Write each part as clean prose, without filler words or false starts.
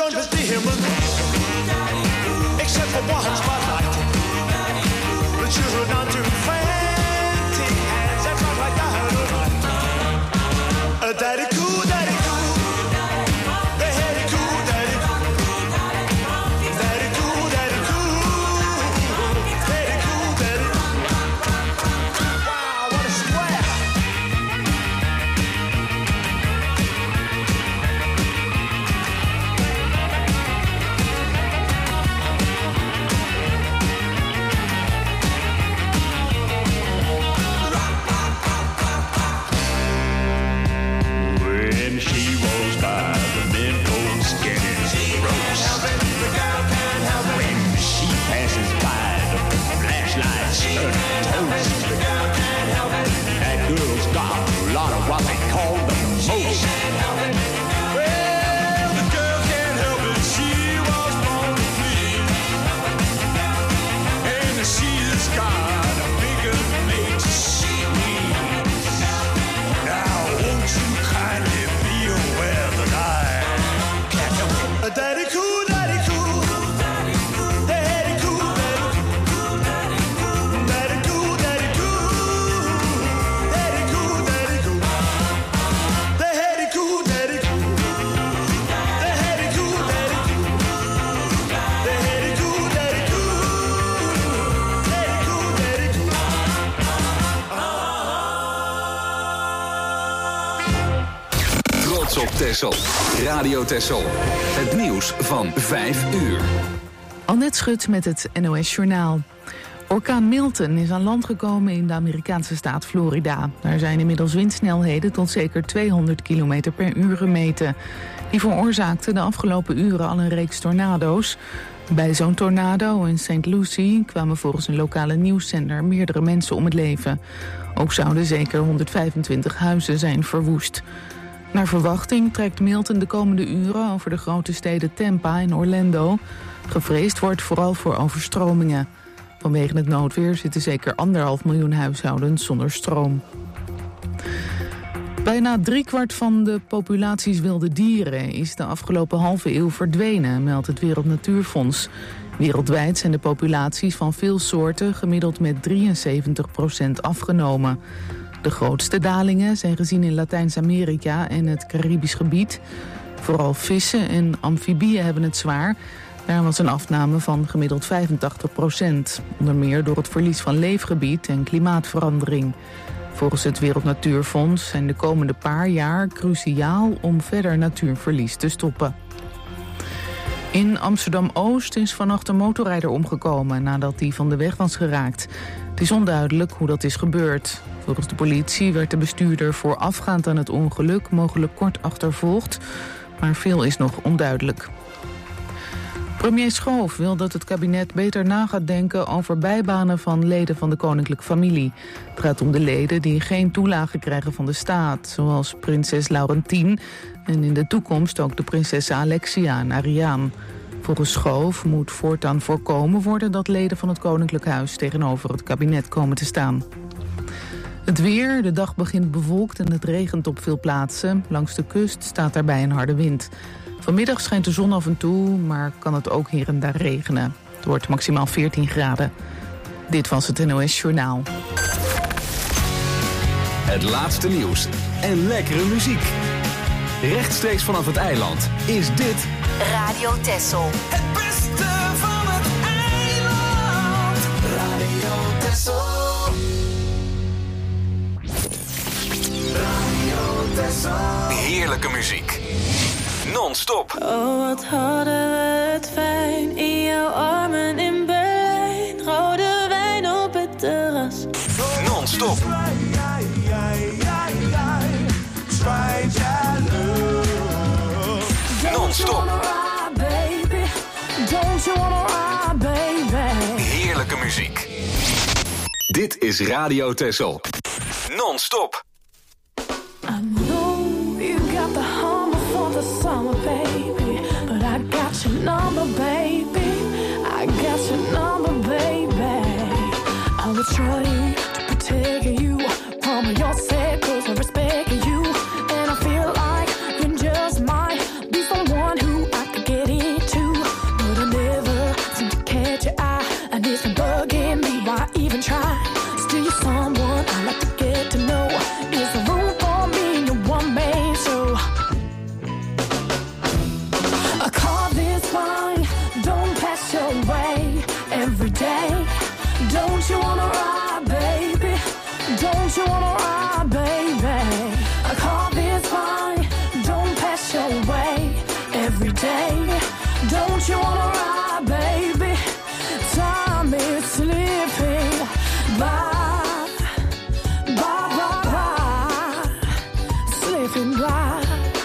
don't miss the human. Except for one spotlight. The children are too frantic and that's not like that. Daddy cool, daddy cool. The heady cool, daddy cool. Daddy cool, daddy cool. Daddy cool, daddy cool. Wow, what a square. When she rolls by, the men folks getting gross. When she passes by, the flashlights turn toast. That girl's got a lot of what they call the most. Well, the girl can't help it, she was born to flee. And she's got a bigger mate to see me. Now, won't you kindly be aware that I can't help it? Daddy cool, daddy cool. Daddy cool, daddy cool. Daddy cool, daddy cool. Daddy cool, daddy cool. Daddy cool, daddy cool. Daddy cool, daddy cool. Daddy cool, daddy cool. Daddy cool, daddy cool. Trots op Texel. Radio Texel. Het nieuws van 5 uur. Annette Schut met het NOS Journaal. Orkaan Milton is aan land gekomen in de Amerikaanse staat Florida. Daar zijn inmiddels windsnelheden tot zeker 200 km per uur gemeten. Die veroorzaakten de afgelopen uren al een reeks tornado's. Bij zo'n tornado in St. Lucie kwamen volgens een lokale nieuwszender meerdere mensen om het leven. Ook zouden zeker 125 huizen zijn verwoest. Naar verwachting trekt Milton de komende uren over de grote steden Tampa en Orlando. Gevreesd wordt vooral voor overstromingen. Vanwege het noodweer zitten zeker 1,5 miljoen huishoudens zonder stroom. Bijna 3/4 van de populaties wilde dieren is de afgelopen halve eeuw verdwenen, meldt het Wereld Natuurfonds. Wereldwijd zijn de populaties van veel soorten gemiddeld met 73% afgenomen. De grootste dalingen zijn gezien in Latijns-Amerika en het Caribisch gebied. Vooral vissen en amfibieën hebben het zwaar. Daar was een afname van gemiddeld 85%. Onder meer door het verlies van leefgebied en klimaatverandering. Volgens het Wereld Natuurfonds zijn de komende paar jaar cruciaal om verder natuurverlies te stoppen. In Amsterdam-Oost is vannacht een motorrijder omgekomen nadat hij van de weg was geraakt. Het is onduidelijk hoe dat is gebeurd. Volgens de politie werd de bestuurder voorafgaand aan het ongeluk mogelijk kort achtervolgd, maar veel is nog onduidelijk. Premier Schoof wil dat het kabinet beter na gaat denken over bijbanen van leden van de koninklijke familie. Het gaat om de leden die geen toelage krijgen van de staat, zoals prinses Laurentien en in de toekomst ook de prinsessen Alexia en Ariaan. Volgens Schoof moet voortaan voorkomen worden dat leden van het koninklijk huis tegenover het kabinet komen te staan. Het weer, de dag begint bewolkt en het regent op veel plaatsen. Langs de kust staat daarbij een harde wind. Vanmiddag schijnt de zon af en toe, maar kan het ook hier en daar regenen. Het wordt maximaal 14 graden. Dit was het NOS Journaal. Het laatste nieuws en lekkere muziek. Rechtstreeks vanaf het eiland is dit Radio Texel. Het beste van het eiland. Radio Texel. Radio Texel. heerlijke muziek. Non-stop. Oh, wat hadden we het fijn in jouw armen in Berlijn. Rode wijn op het terras. Non-stop. Non-stop. Heerlijke muziek. Dit is Radio Texel. Non-stop. I know you got the hummer for the summer, baby. But I got your number, baby. I got your number, baby. I will try to protect you from yourself, 'cause I respect you. And I feel like you just might be someone who I could get in. Don't you wanna ride, baby? Time is slipping by, slipping by.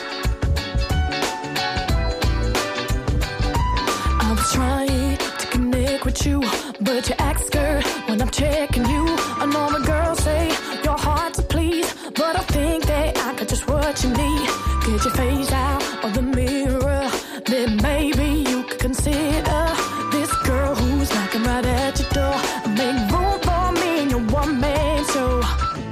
I'm trying to connect with you, but you act scared when I'm checking you. I know the girls say your heart's a please, but I think that I got just what you need. Get your face out of the mirror, then maybe you could consider this girl who's knocking right at your door. Make room for me in your one-man show.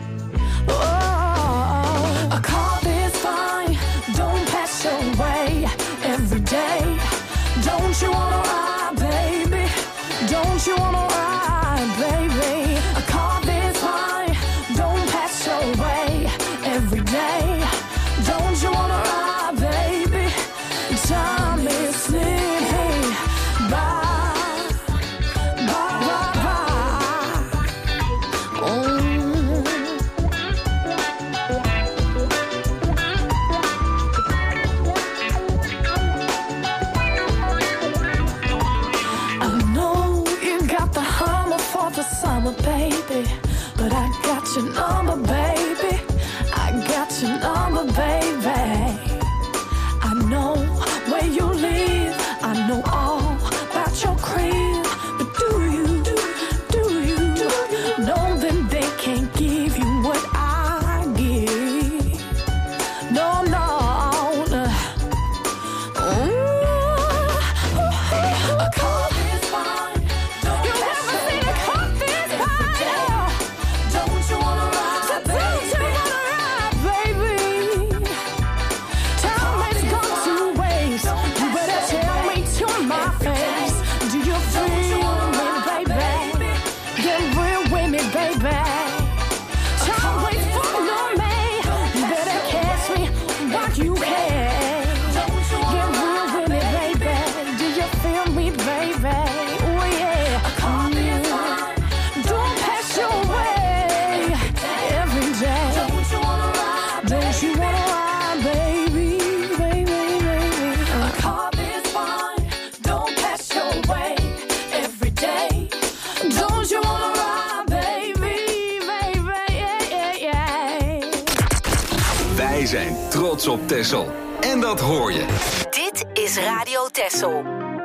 Oh, a call is fine, don't pass your way every day. Don't you wanna ride, baby? Don't you wanna ride, baby? A call is fine, don't pass your way every day. Don't you wanna ride, baby? Time is slipping by. Summer, baby, but I got your number, baby. I got your number, baby. I know where you live, I know all about your crib, but do you know that they can't give you what I give? No, no. A call is fine. You never seen a call this fine. Don't you wanna ride, baby? Time has gone to waste. You better tell me to my face. Do you feel me, baby? Get real with me, baby. Time waits for no man. You better catch me while you can. Get real with me, baby. Do you feel me, baby? Oh yeah. Don't pass your way every day. Don't you wanna ride, baby, baby, baby? A car is fine. Don't pass your way every day. Don't you wanna ride, baby, baby, yeah. Wij zijn trots op Texel. En dat hoor je. Dit is Radio Texel.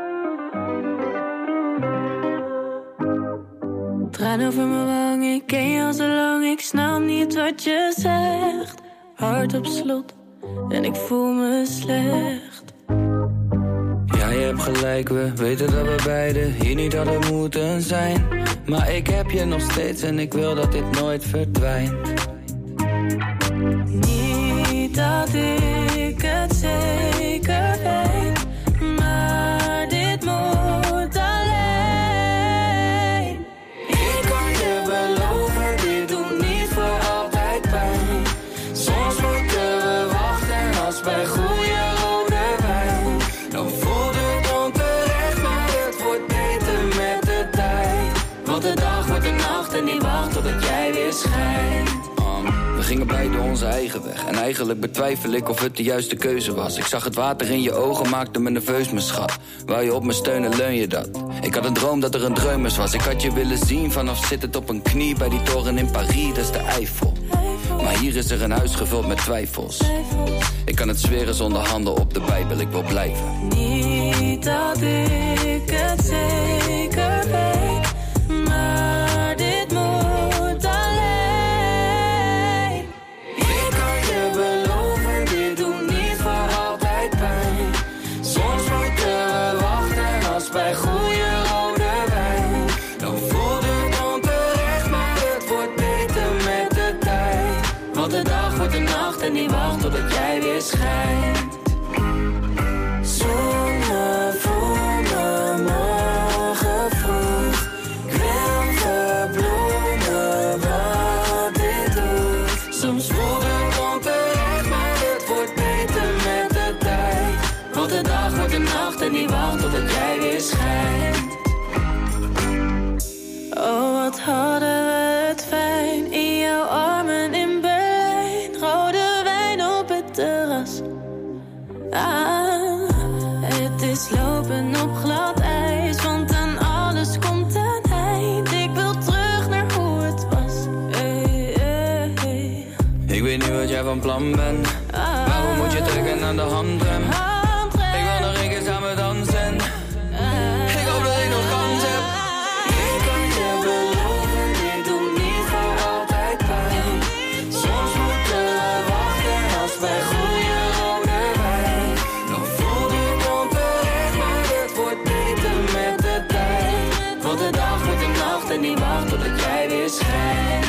Traan over mijn wang, ik ken je al zo lang. Ik snap niet wat je zegt. Hart op slot en ik voel me slecht. Ja, je hebt gelijk, we weten dat we beiden hier niet hadden moeten zijn. Maar ik heb je nog steeds en ik wil dat dit nooit verdwijnt. Niet dat ik het zeker weet, maar dit moet alleen. Ik kan je beloven, dit doet niet voor altijd pijn. Soms moeten we wachten als bij goede rode wijn. Dan voelt het onterecht, maar het wordt beter met de tijd. Want de dag wordt de nacht en die wacht totdat jij weer schijnt. We gingen beide onze eigen weg. En eigenlijk betwijfel ik of het de juiste keuze was. Ik zag het water in je ogen, maakte me nerveus, mijn schat. Wou je op me steunen, leun je dat. Ik had een droom dat er een dreumes was. Ik had je willen zien vanaf zittend op een knie bij die toren in Parijs, dat is de Eiffel. Maar hier is er een huis gevuld met twijfels. Ik kan het zweren zonder handen op de Bijbel, ik wil blijven. Niet dat ik het zeker weet, maar dit moet alleen. Ik kan je beloven, dit doet niet voor altijd pijn. Soms moeten we wachten als bij goede rode wijn. Dan voelt het onterecht, maar het wordt beter met de tijd. Want de dag wordt de nacht en die wacht totdat jij weer schijnt. Zonne voor me morgen vroeg. Ik wil verbloemen wat dit doet. Soms voelt het onterecht, maar het wordt beter met de tijd. Want de dag wordt de nacht en die wacht totdat jij weer schijnt. Oh, wat hadden we het fijn in jouw armen in Berlijn. Rode wijn op het terras. Ah, het is lopen op van plan ben. Waarom moet je trekken aan de handrem? Ik wil nog een keer samen dansen. Ik hoop dat ik nog kans heb. Ik kan je beloven, dit doet niet voor altijd pijn. Soms moeten we wachten als bij goede rode wijn. Dan voelt het onterecht, maar het wordt beter met de tijd. Want de dag wordt de nacht en die wacht totdat jij weer schijnt.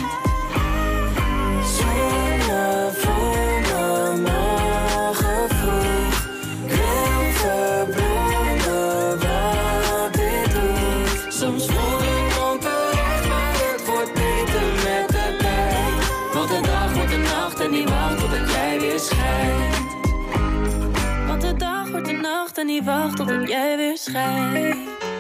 Zonne voor me morgen vroeg. Wil verbloemen wat dit doet. Soms voelt het onterecht, maar het wordt beter met de tijd. Want de dag wordt de nacht en die wacht totdat jij weer schijnt. Want de dag wordt de nacht en die wacht totdat jij weer schijnt.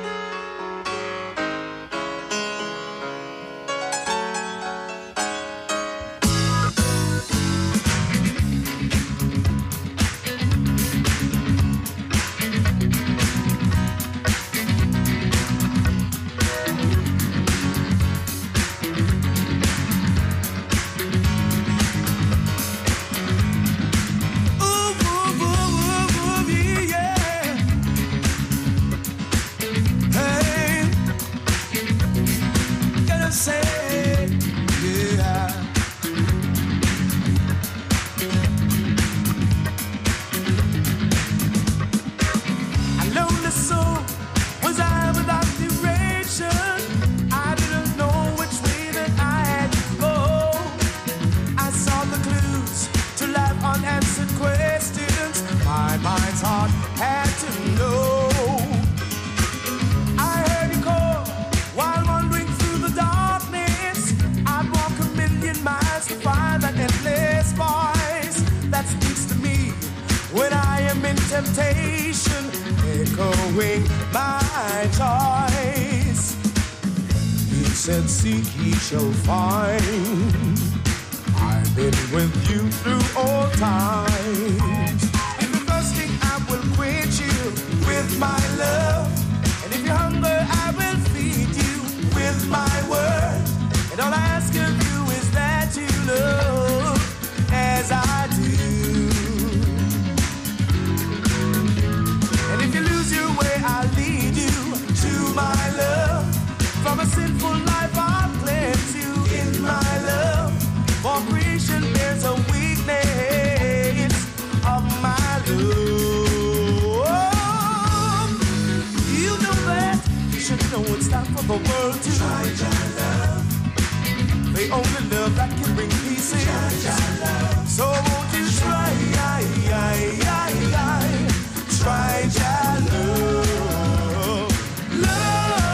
Temptation echoing my choice. He said, seek ye shall find. I've been with you through all times. If you're thirsty, I will quench you with my love. And if you're hungry, I will feed you with my word. And all I ask of you is that you love as I do. If you lose your way, I'll lead you to my love. From a sinful life, I'll cleanse you in my love. For creation bears a weakness of my love. You know that, you should know it's time for the world to try your love. The only love that can bring peace in. So won't you try, try your love, love.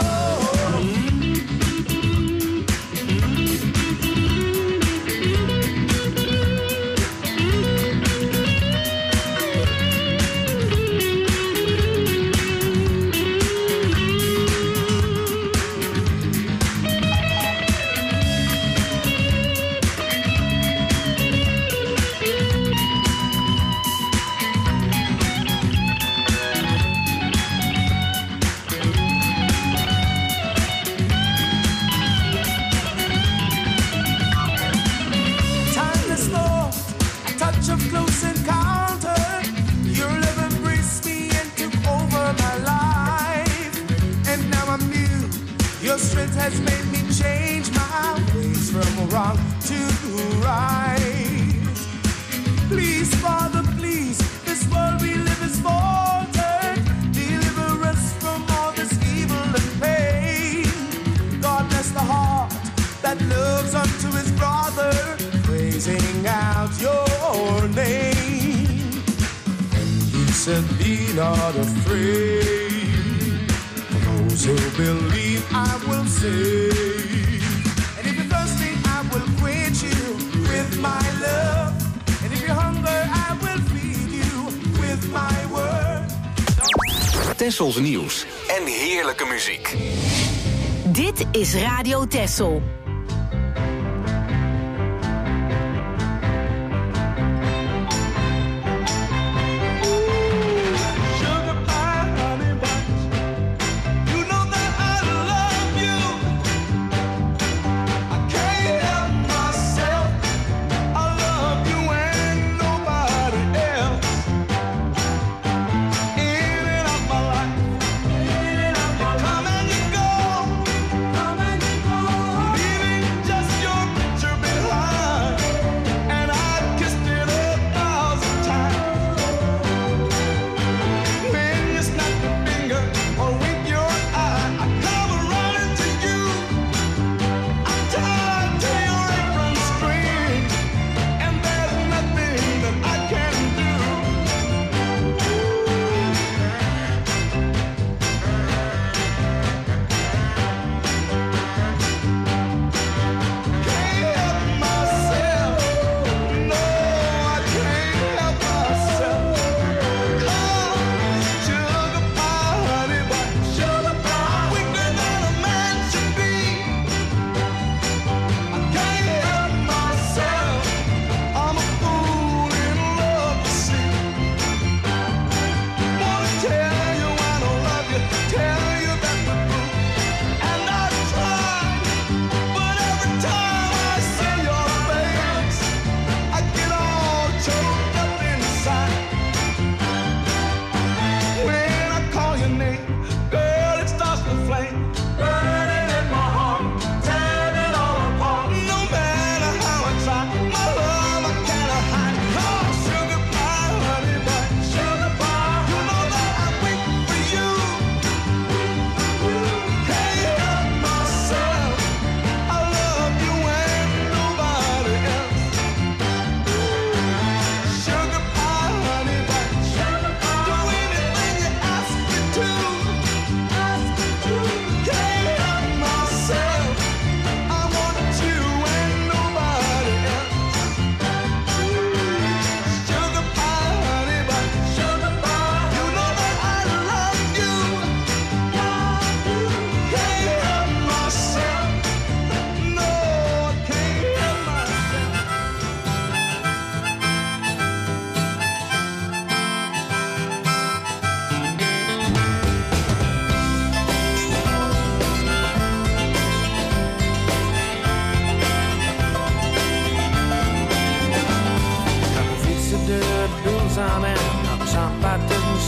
Close encounter, your love embraced me and took over my life. And now I'm new. Your strength has made me change my ways from wrong to right. Please, Father, please, this world we live is faltered. Deliver us from all this evil and pain. God bless the heart that loves unto his brother, praising out your name. And he said, be not afraid. For those who believe, I will save. And if you're thirsty, I will quench you with my love. And if you're hungry, I will feed you with my word. Tessels nieuws en heerlijke muziek. Dit is Radio Tessel. I can't help myself. I love you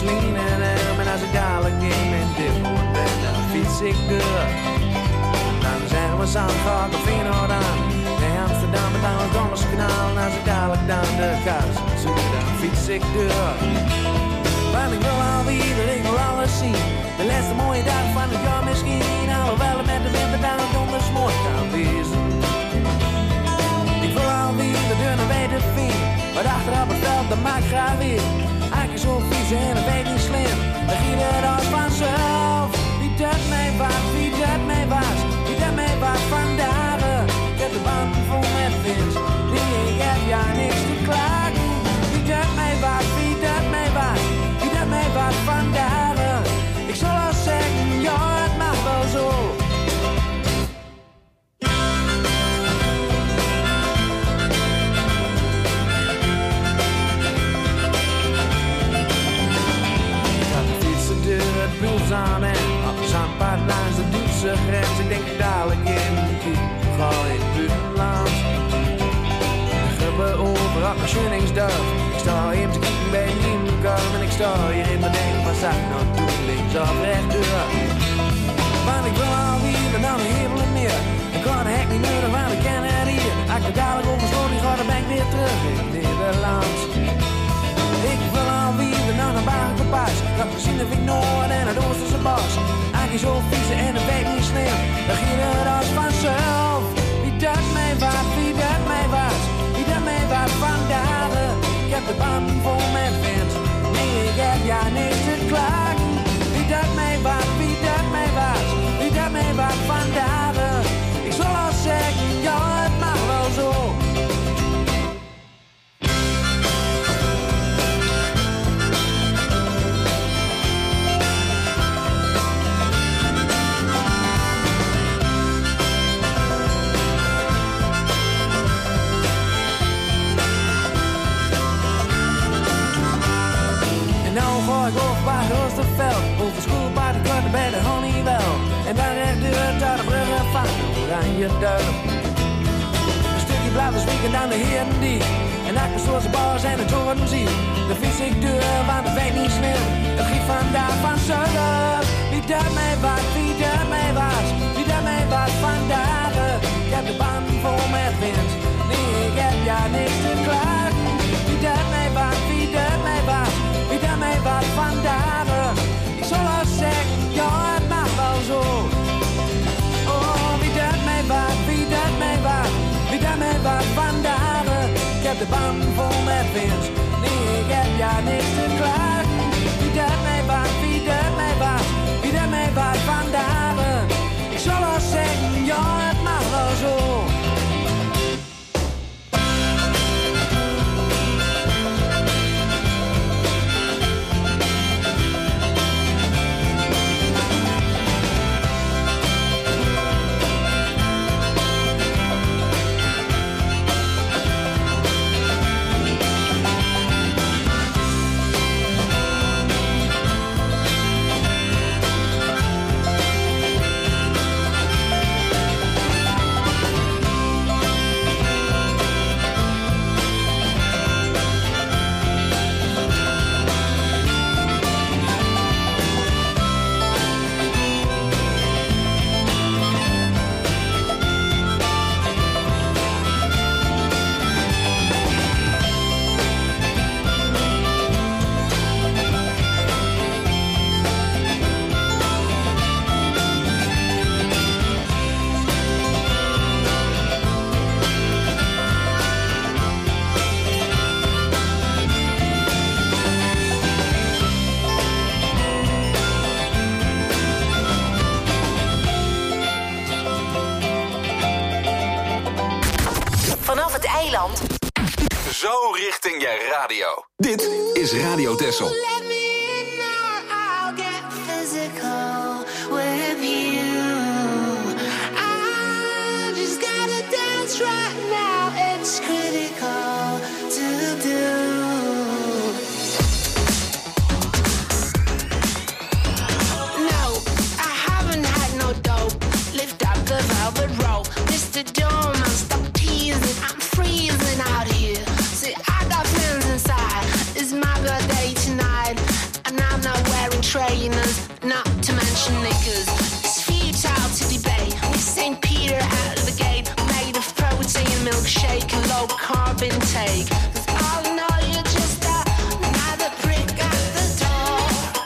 gasoline en hem. En als ik dadelijk in mijn diphoorn ben, dan fiets ik door. Dan zeggen we Zandvoort of Feyenoord aan. Nee, Amsterdam en dan het Donderskanaal. En als ik dadelijk dan de kous zoek, dan fiets ik door. Want ik wil alweer, ik wil alles zien. De laatste mooie dag van het jaar misschien. Alhoewel het met de winter dan donders mooi kan wezen. Ik wil alweer de deur naar weten vind. Wat achterop het veld, dat maakt graag weer. Eigenlijk zo fietsen en dat weet niet slim. Dan giet het als vanzelf. Wie dat mij was, wie dat mij was. Wie dat mij was vandaag. Ik heb de band vol met wind. Ik heb ja niks te klagen. Wie dat mij was, wie dat mij was. Wie dat mij was vandaag. Ik zal al zeggen, ja het mag wel zo. Het buurt aan en op de zandpad langs de Duitse grens. Ik denk dadelijk in de kiep, gewoon in het buitenland. De gruppen over op mijn Schöningsdorf. Ik sta hier te kijken bij Nienkorm. En ik sta hier in mijn denk, wat zou ik nou doen, links of rechtdoor. Want ik wil alweer en dan een helemaal meer. Ik kan de hek niet meer, want ik ken het hier. Als ik dadelijk oversloot, die ga, dan ben ik weer terug in Nederland. Ik wil alweer naar een bagenkompas. Dat gezien heb ik Noord en het Oosterse bos. Eigenlijk zo fietsen en het weet niet slim. Dan ging het als vanzelf. Wie dat mij was, wie dat mij was. Wie dat mij was vandaag. Ik heb de band vol met wind. Nee, ik heb ja niks te klagen. Wie dat mij was, wie dat mij was. Wie dat mij was vandaag. Ik zal al zeggen, ja het mag wel zo. Over schoolpaard, ik word bij de Honeywell. En dan rechtdoor tot de bruggen van Oranje Duin. Een stukje blauwe zwieken dan de Herendiek. En ik bestoor zijn bars en de toren zie. Dan fiets ik door, want het weet niet slim. Het giet vandaag van zuiden. Wie dat mij was, wie dat mij was. Wie dat mij was vandaag. Ik heb de band vol met wind. Nee, ik heb ja niks te klagen. Wie dat mij was, wie dat mij was. Wie dat mij was vandaag. Ik zal al zeggen, ja het mag wel zo. Oh, wie dat mij was, wie dat mij was. Wie dat mij was vandaag. Ik heb de band vol met wind. Nee, ik heb ja niks te klagen. Wie dat mij was, wie dat mij was. Wie dat mij was vandaag. Ik zal al zeggen, ja het mag wel zo. Vanaf het eiland. Zo richting je radio. Dit is Radio Texel. Let me in or I'll get physical with you. I just gotta dance right now. It's critical to do. No, I haven't had no dope. Lift up the velvet rope. Mr. Doorman, stop teasing. I'm freezing out here. See, I got friends inside. It's my birthday tonight. And I'm not wearing trainers, not to mention knickers. It's futile to debate with St. Peter out of the gate, made of protein milkshake and low carb intake. 'Cause all in all, you're just another prick at the door.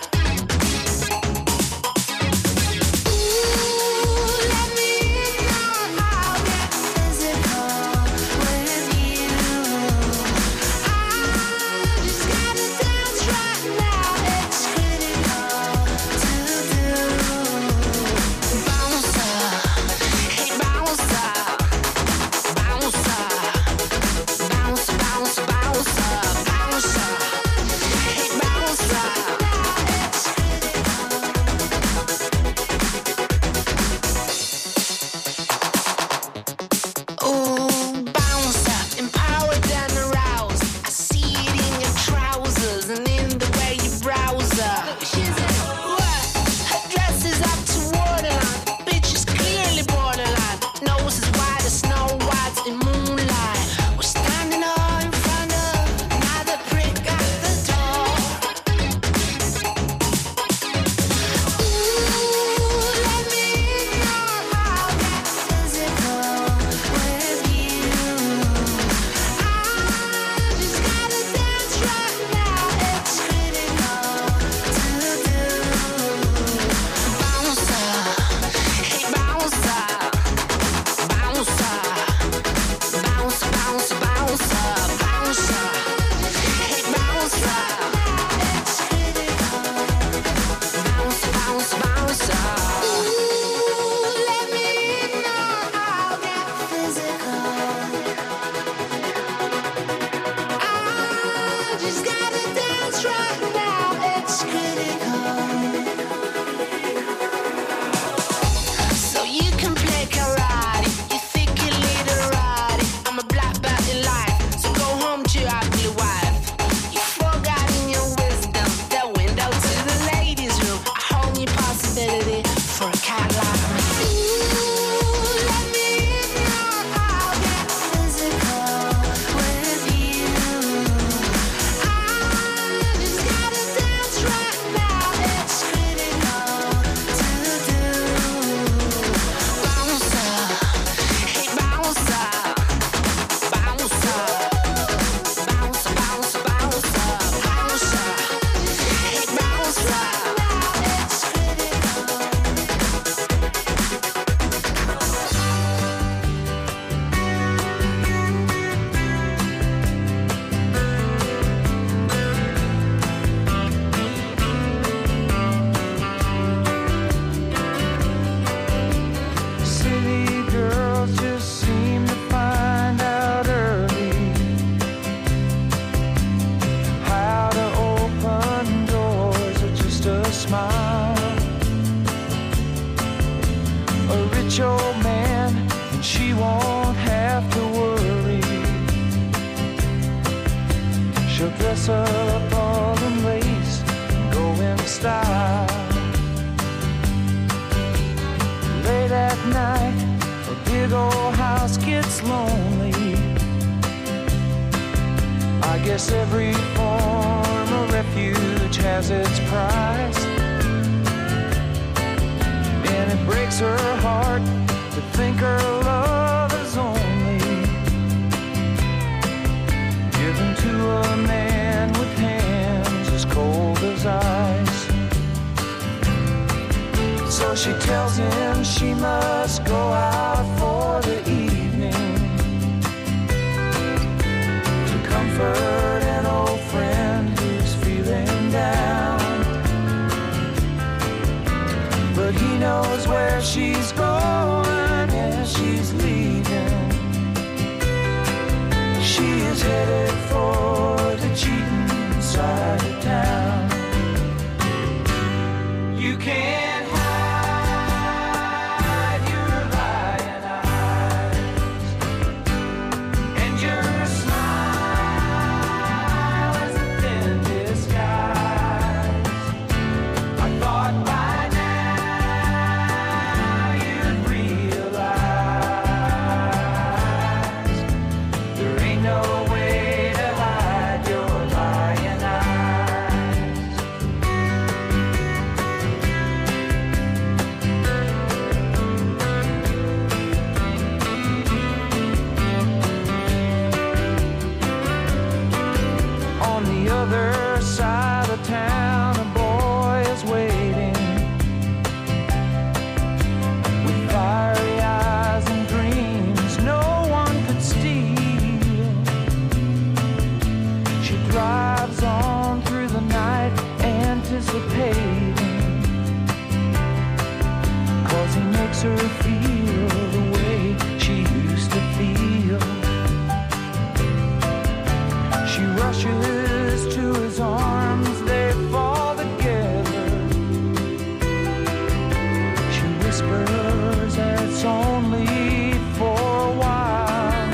Ooh, let me know I'll get physical with you. I just gotta dance right now. It's critical to do. Bounce up, hey bounce up, bounce up, bounce, bounce, bounce up, bounce up, hey bounce up. Ooh, bounce up, empowered and aroused. I see it in your trousers and in the way you browse up. What? Her dress is up to waterline. Bitch is clearly borderline. Nose as wide as Snow White in moonlight. We're standing all in front of another prick at the door. Ooh, let me know I'll get physical with you. I just gotta dance right now. It's critical to do. Bounce up, hey bounce up, bounce up, bounce, bounce, bounce up, bounce up, hey bounce up. It's critical. Bounce, bounce, bounce up. Ooh, let me know I'll get physical. I just gotta dance right now. It's critical. So you can play karate. You think you lead a ride. I'm a black belt in life. So go home to your ugly wife. You forgot in your wisdom the window to the ladies' room. A whole new possibility for a cat like me. Ooh, let me know I'll get physical with you. I just gotta dance right now. It's critical to do. Bounce up, hey bounce up, bounce up, bounce, bounce, bounce up, bounce up, hey bounce up. It's critical. City girls just seem to find out early how to open doors with just a smile. A rich old man, and she won't have to worry. She'll dress up all in lace and go in style. Late at night, a big old house gets lonely. I guess every form of refuge has its price. And it breaks her heart to think her love is only given to a man with hands as cold as ice. So she tells him she must go out for the evening to comfort an old friend who's feeling down. But he knows where she's going and she's leaving. She is headed for the cheating side of town. You can't hide your lying eyes, and your smile is a thin disguise. I thought by now you to pay him, 'cause he makes her feel the way she used to feel. She rushes to his arms, they fall together. She whispers that it's only for a while.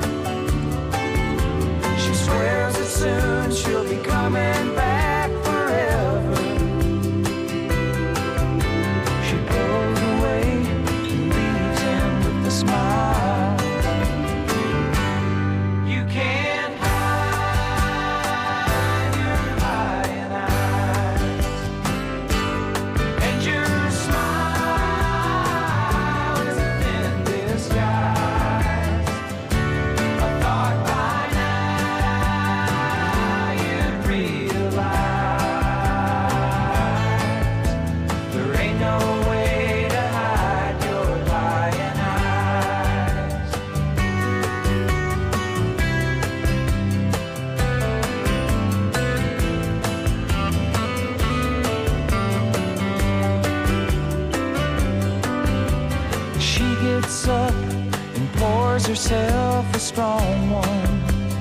She swears that soon she'll be coming back forever. She pulls away and leaves him with a smile. You can't hide your lying eyes, and your smile is a thin disguise. I thought by now you'd realize there ain't no way to hide your lying eyes. She gets up and pours herself a strong one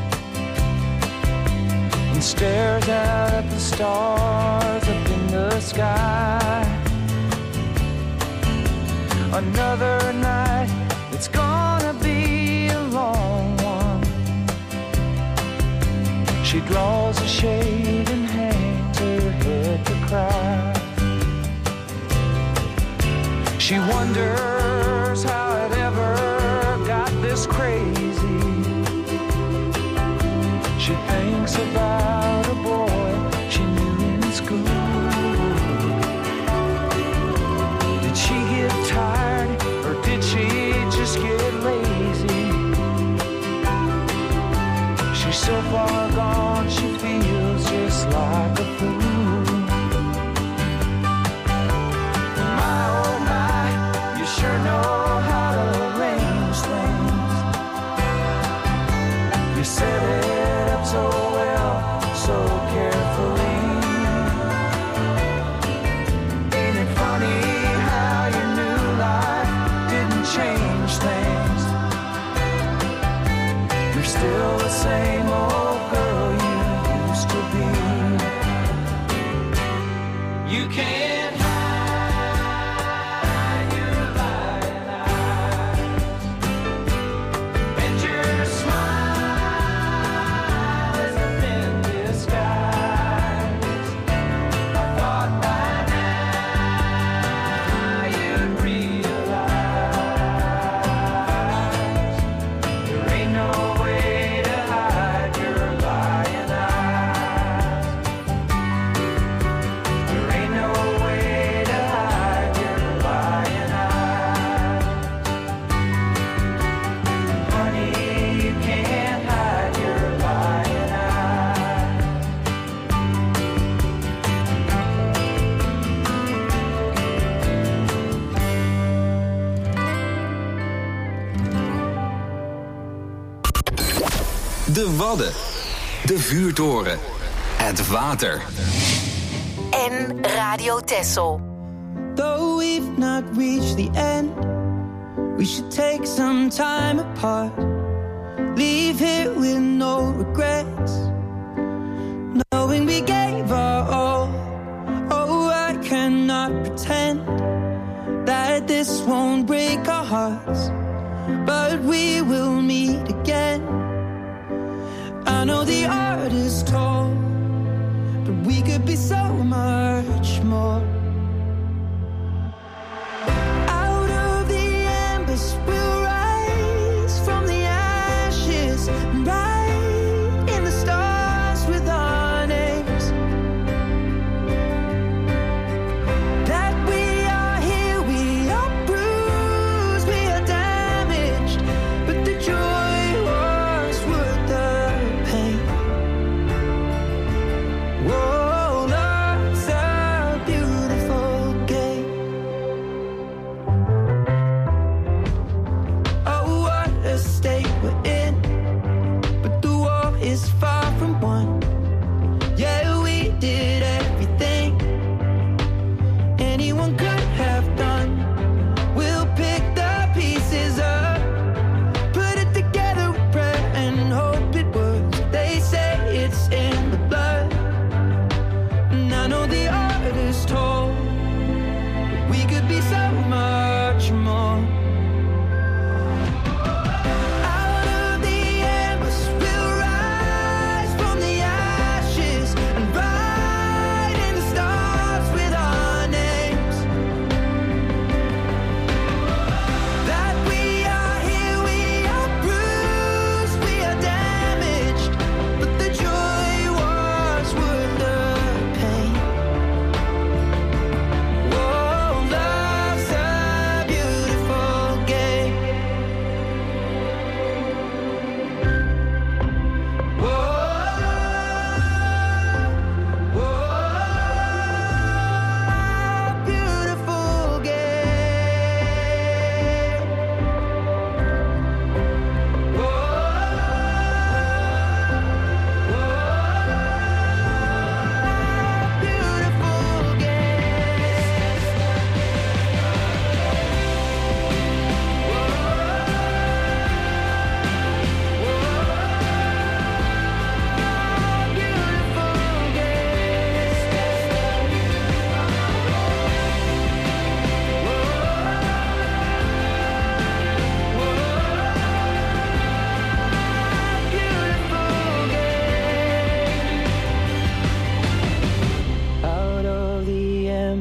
and stares out at the stars up in the sky. Another night, it's gonna be a long one. She draws a shade and hangs her head to cry. She wonders how it ever got this crazy. She thinks about a boy she knew in school. Did she get tired or did she just get lazy? She's so far gone, she feels just like a fool. My oh my, you sure know how to arrange things. You set it up so well, so carefully. Ain't it funny how your new life didn't change things? You're still the same old girl you used to be. You can't hide your lying eyes, and your smile is a thin disguise. I thought by now you'd realize there ain't no way to hide your lying eyes. There ain't no way to hide your lying eyes. Honey, you can't hide your lying eyes. De Wadden. De Vuurtoren. Het water. En Radio Texel. Though we've not reached the end, we should take some time apart. Leave here with no regrets, knowing we gave our all. Oh, I cannot pretend that this won't break our hearts, but we will meet again. I know the art is tall, but we could be so much more. Out of the embers we'll rise from the ashes, and write in the stars with our names that we are here, we are bruised, we are damaged, but the joy was worth the pain. Whoa, love's a beautiful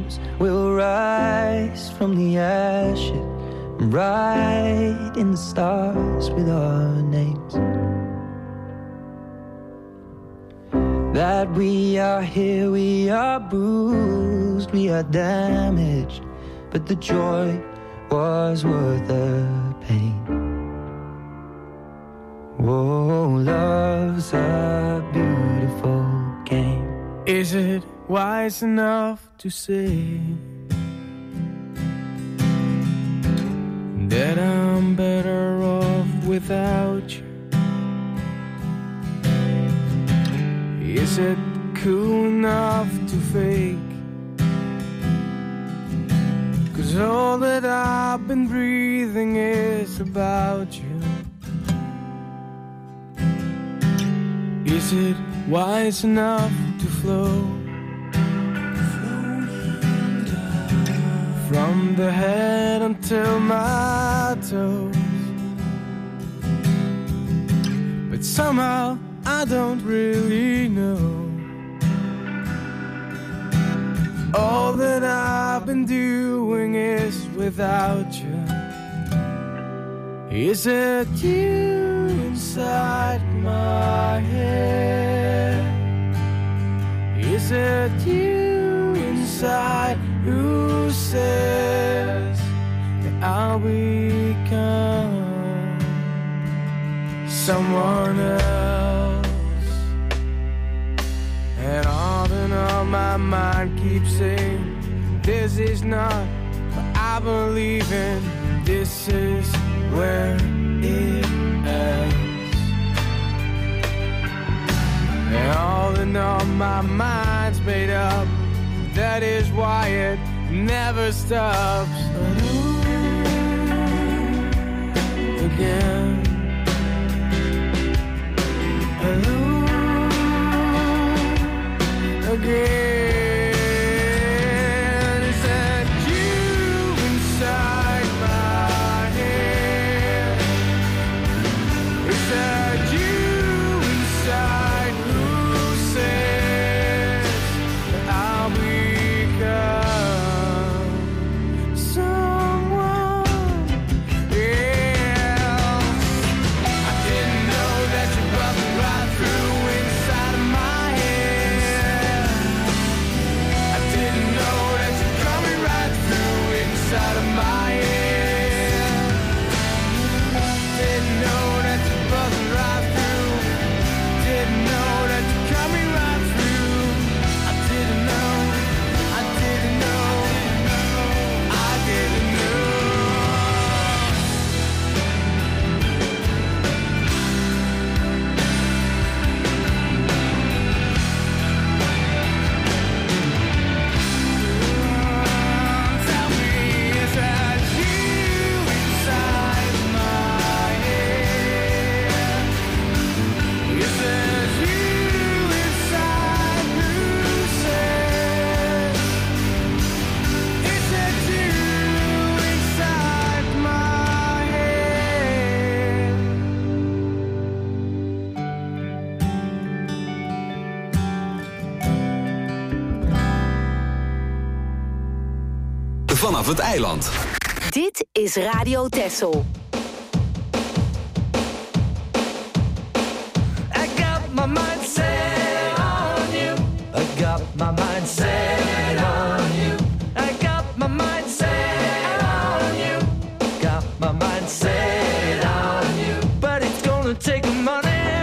heroes will rise from the ashes and write in the stars with our names. That we are here, we are bruised, we are damaged, but the joy was worth the pain. Whoa, love's a beautiful game. Is it wise enough to say that I'm better off without you? Is it cool enough to fake? 'Cause all that I've been breathing is about you. Is it wise enough to flow from the head until my toes? But somehow I don't really know. All that I've been doing is without you. Is it you inside my head? Is it you inside who says that I'll become someone else? And all my mind keeps saying this is not what I believe in. This is where it ends. And all in all my mind's made up. That is why it never stops. But ooh, again. Ooh, again. Is that you inside my head? Is that you inside who says that I'll become someone else? I didn't know that you busted right through inside of my head. I didn't know that you're coming right through inside of my head. Didn't know that you're buzzing right through. Didn't know that you're coming right through. I didn't know. I didn't know. I didn't know. Tell me, is that you inside my head? Is that you inside who says? Is that you inside my head? Vanaf het eiland. Dit is Radio Texel. I got my mind set on you. I got my mind set on you. I got my mind set on you. Got my mind set on you. But it's gonna take money,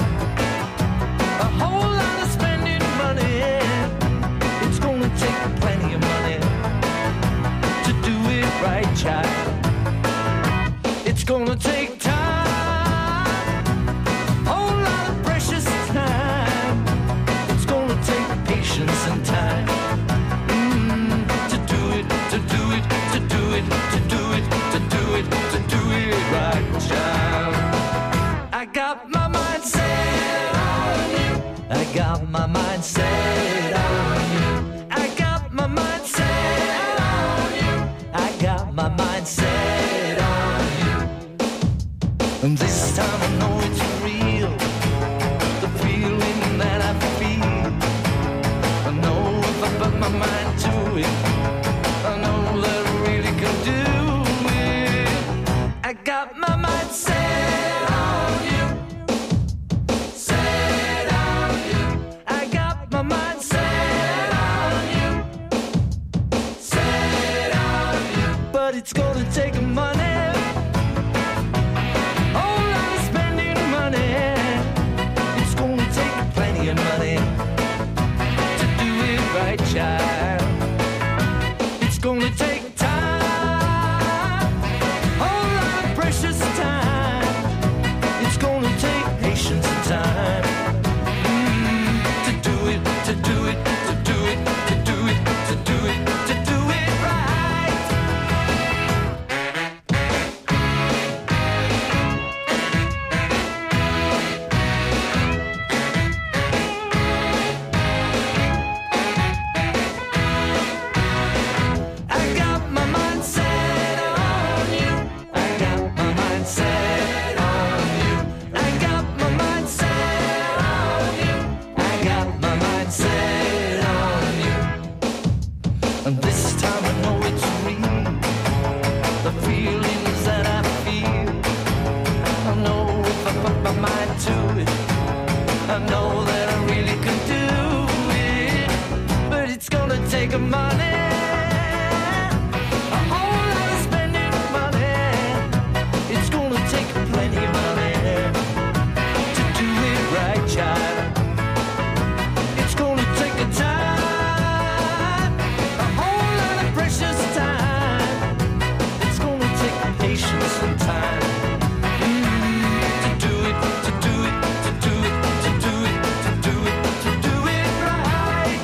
a whole lot of spending money. It's gonna take plenty of money to do it right, child. It's gonna take time, whole lot of precious time. It's gonna take patience and time to do it, to do it, to do it, to do it, to do it, to do it right, child. I got my mind set on you. I got my mind set on you. I got my mind set on you. I got my mind set on you. And this time I know it's real, the feeling that I feel. I know if I put my mind to it, but it's gonna take money. Oh, I'm spending money. It's gonna take plenty of money to do it right, child. It's gonna take time, all our precious time. It's gonna take patience and time to do it, to do it, to do it, to do it, to do it, to do it right. I got my mind set on you. I got my mind set on you. I got my mind set on you. I got my mind set on you. And this time I know it's real. The feelings that I feel. I know if I put my mind to it, I know that I really can do it. But it's gonna take a money. A whole lot of spending money. It's gonna take plenty of money to do it right, child. It's gonna take a time, a whole lot of precious time. It's gonna take patience and time to do it, to do it, to do it, to do it, to do it, to do it right.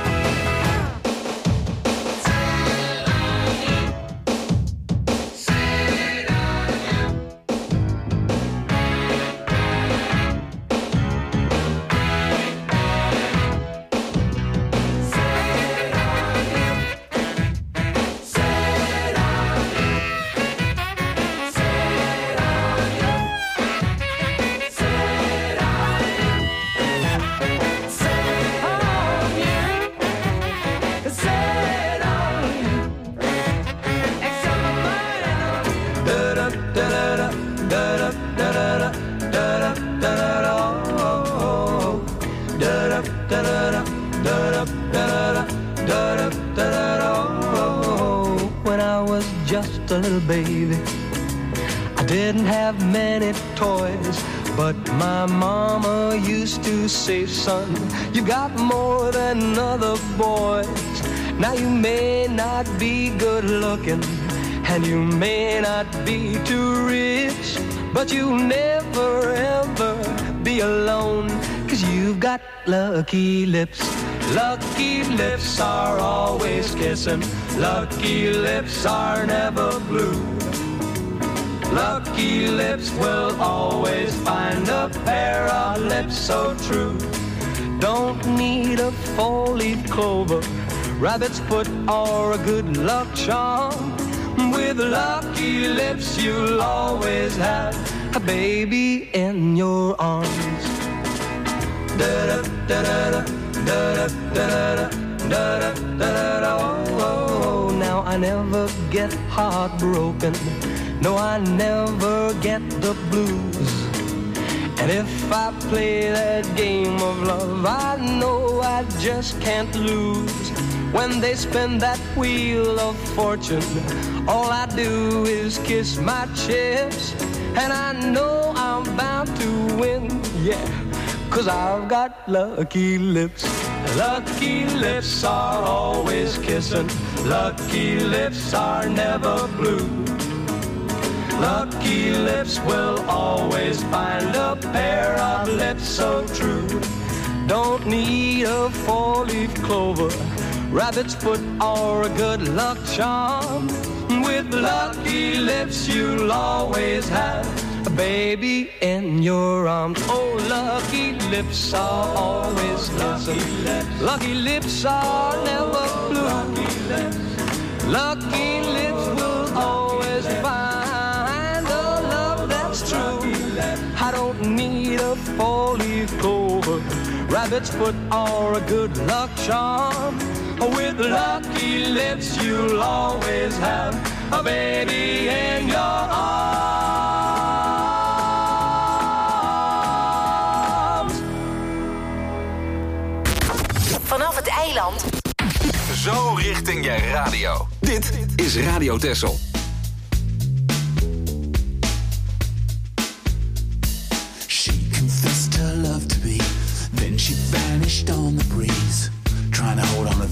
When I was just a little baby, I didn't have many toys, but my mama used to say, son, you got more than other boys. Now you may not be good looking, and you may not be too rich, but you'll never ever be alone, 'cause you've got lucky lips. Lucky lips are always kissing. Lucky lips are never blue. Lucky lips will always find a pair of lips so true. Don't need a four-leaf clover, rabbit's foot, or a good luck charm. With lucky lips you'll always have a baby in your arms. Da-da-da-da-da, da-da-da-da-da, da-da-da-da-da, oh, now I never get heartbroken. No, I never get the blues. And if I play that game of love, I know I just can't lose. When they spin that wheel of fortune, all I do is kiss my chips, and I know I'm bound to win, yeah, 'cause I've got lucky lips. Lucky lips are always kissing. Lucky lips are never blue. Lucky lips will always find a pair of lips so true. Don't need a four-leaf clover, rabbit's foot, or a good luck charm. With lucky lips you'll always have a baby in your arms. Oh, lucky lips are always kissing. Lucky lips are never blue. Lucky lips will always find a love that's true. I don't need a four-leaf clover, rabbit's foot, or a good luck charm. With lucky lips you'll always have a baby in your arms. Vanaf het eiland. Zo richting je radio. Dit is Radio Texel.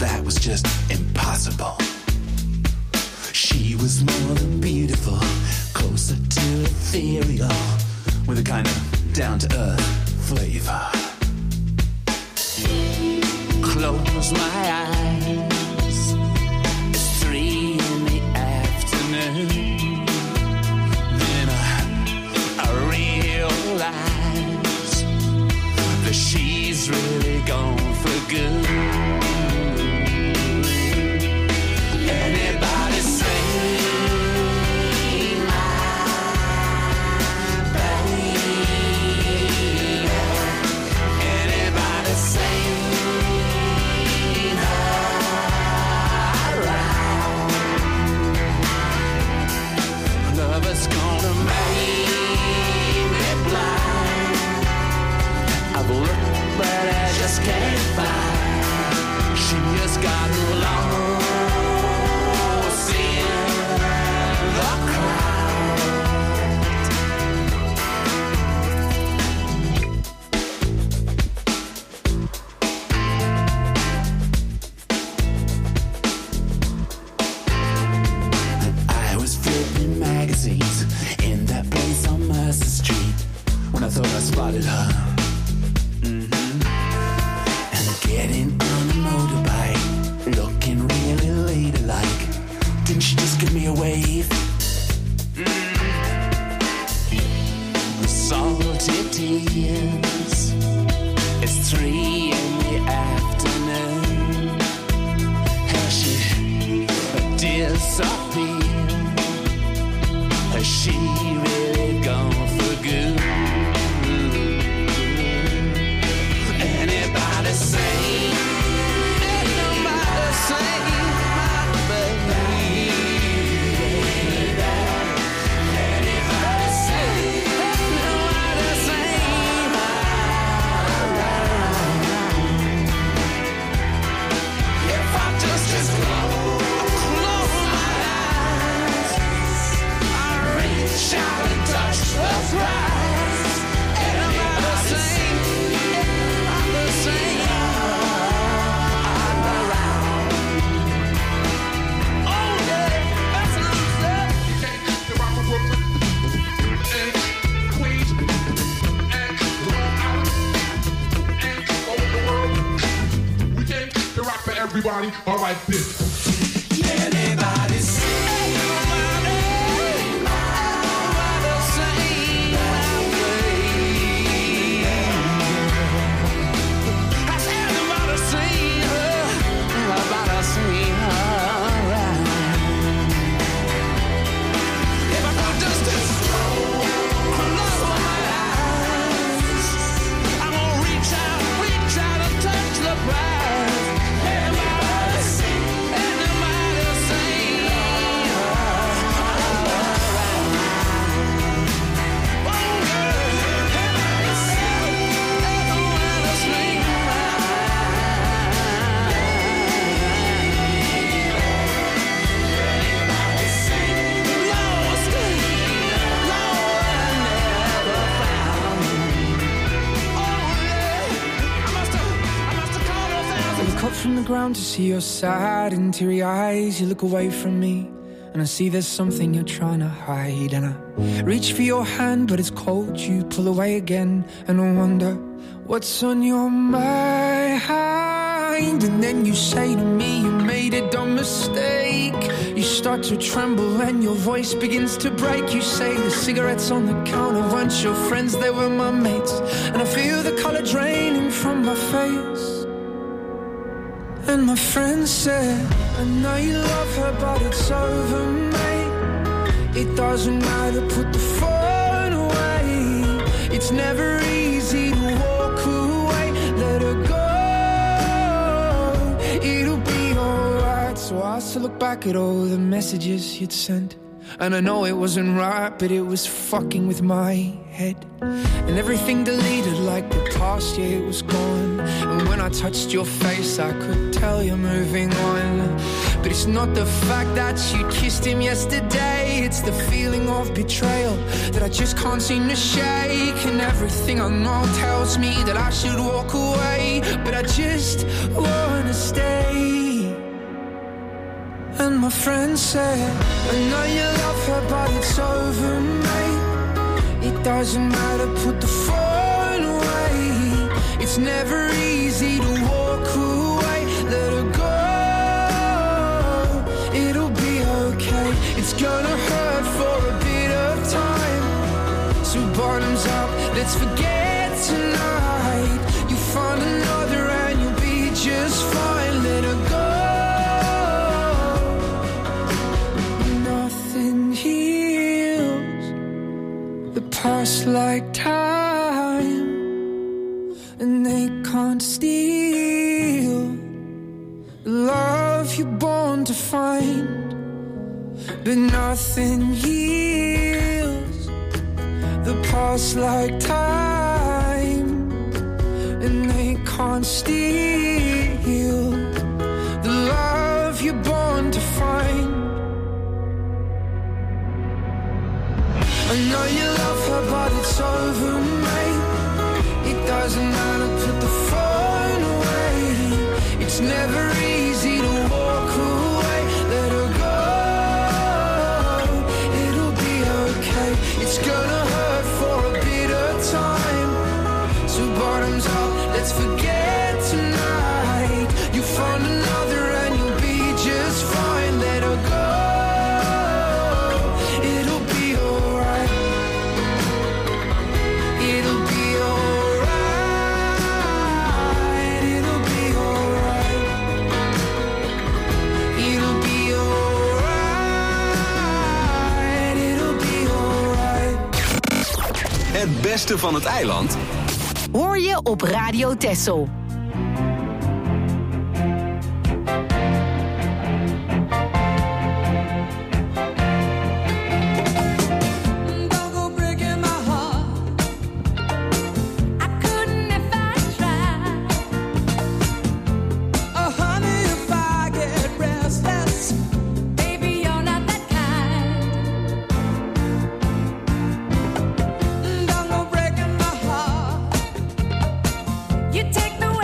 that was just impossible. She was more than beautiful, closer to ethereal, with a kind of down-to-earth flavor. Close my eyes, it's 3 in the afternoon. Then I realize that she's really gone for good. Anybody say it's gonna make me blind. I've looked, but I just can't find. She has gotten lost in the magazines in that place on Mercer Street when I thought I spotted her. And getting on a motorbike, looking really ladylike. Didn't she just give me a wave? Salty tears. It's 3 in the afternoon. Has she disappeared? Has she really gone for good? Anybody say, anybody say, my baby? Anybody say, anybody say, if I just close my eyes, shout and touch the prize. And I'm the same, I'm the same. I'm around. Oh yeah, that's what I'm saying. The rock from Brooklyn, and Queens, and Long Island, and all over the world. We came to rock for everybody. All right, this. Anybody say? From the ground to see your sad and teary eyes. You look away from me and I see there's something you're trying to hide. And I reach for your hand but it's cold. You pull away again and I wonder what's on your mind. And then you say to me you made a dumb mistake. You start to tremble and your voice begins to break. You say the cigarettes on the counter weren't your friends, they were my mates. And I feel the color draining from my face. And my friend said, I know you love her, but it's over, mate. It doesn't matter, put the phone away. It's never easy to walk away. Let her go, it'll be alright. So I still look back at all the messages you'd sent. And I know it wasn't right, but it was fucking with my head. And everything deleted like the past, yeah, it was gone. And when I touched your face, I could tell you're moving on. But it's not the fact that you kissed him yesterday. It's the feeling of betrayal that I just can't seem to shake. And everything I know tells me that I should walk away, but I just wanna stay. and my friend said, I know you love her, but it's over, mate. It doesn't matter, put the phone away. It's never easy to walk away. Let her go, it'll be okay. It's gonna hurt for a bit of time. So bottoms up, let's forget tonight. You find another and you'll be just fine. Let her go. Nothing heals the past like time, and they can't steal the love you're born to find. But nothing heals the past like time, and they can't steal the love you're born to find. I know you love her, but it's over, mate. It doesn't matter, put the phone away. It's never easy to walk away. Let her go, it'll be okay. It's gonna hurt for a bit of time. So bottoms up, let's forget tonight. You find another and you'll be just fine. Let her go, it'll be alright. It'll be alright. It'll be alright. It'll be alright. It'll be alright. Het beste van het eiland Hoor je op Radio Texel. Don't go breaking my heart. I couldn't if I tried. Oh, honey, if I get restless, Baby, you're not that kind. don't go breaking my heart. You take the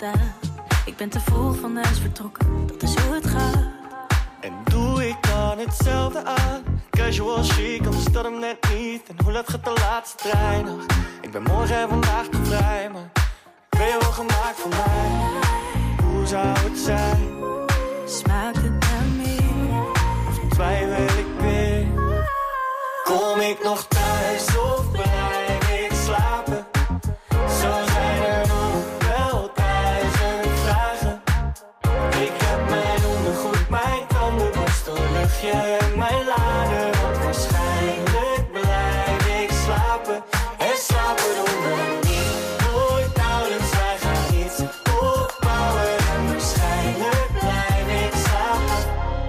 staat. Ik ben te vroeg van huis vertrokken, dat is hoe het gaat. En doe ik dan hetzelfde aan? Casual chic, anders dat hem net niet. En hoe laat gaat de laatste trein nog? Ik ben morgen en vandaag te vrij, maar ben je wel gemaakt voor mij? Hoe zou het zijn? Smaakt het naar meer? Of twijfel ik weer? Kom ik nog thuis of blijf ik slapen? Zo zijn er nog wel 1000 vragen. Ik heb mijn ondergoed, mijn tandenborstel, luchtje en mijn lader. Want waarschijnlijk blijf ik slapen. En slapen doen we niet, nooit nauwelijks. Wij gaan iets opbouwen en waarschijnlijk blijf ik slapen.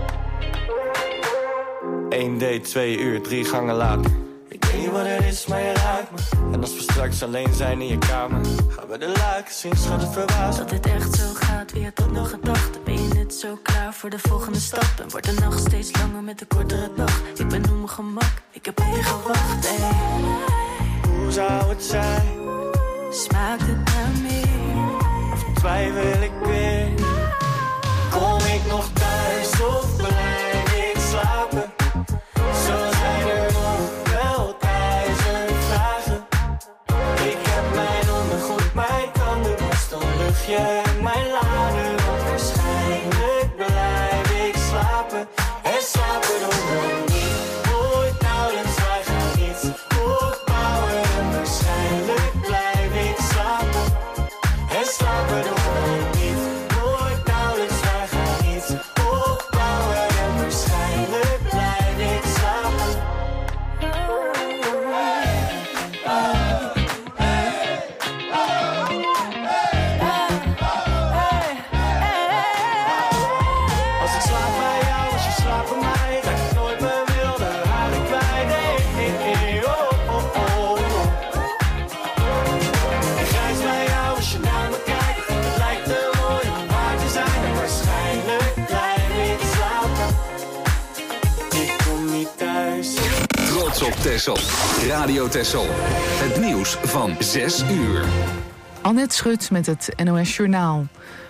1 date, 2 uur, 3 gangen later. Ik weet niet wat het is, maar je raakt me. En als we straks alleen zijn in je kamer, gaan we de luiken zien, schat het verbaasd. Dat dit echt zo gaat, wie had dat nog gedacht? Ben je net zo klaar voor de volgende stap? En wordt de nacht steeds langer met de kortere dag? Ik ben op mijn gemak, ik heb op je gewacht, ey. Hoe zou het zijn? Smaakt het naar meer? Of twijfel ik weer? Kom ik nog thuis of blijf ik slapen? Zo zijn er nog wel 1000 vragen. Ik heb mijn ondergoed, mijn tandenborstel, luchtje en mijn lader. Want waarschijnlijk blijf ik slapen. En slapen doen we niet, nooit nauwelijks. Wij gaan iets opbouwen en waarschijnlijk blijf ik slapen. En slapen doen we niet, nooit nauwelijks. Wij gaan iets opbouwen en waarschijnlijk blijf ik slapen. Als ik slaap bij jou, als je slaapt bij mij, dat ik nooit meer wil, dan raak ik kwijt. Hey, oh, oh, oh, oh. Ik reis bij jou als je naar me kijkt. Het lijkt te mooi om waar te zijn en waarschijnlijk blijf ik slapen. Ik kom niet thuis. Trots op Texel. Radio Texel. Het nieuws van 6 uur. Annette Schut met het NOS Journaal.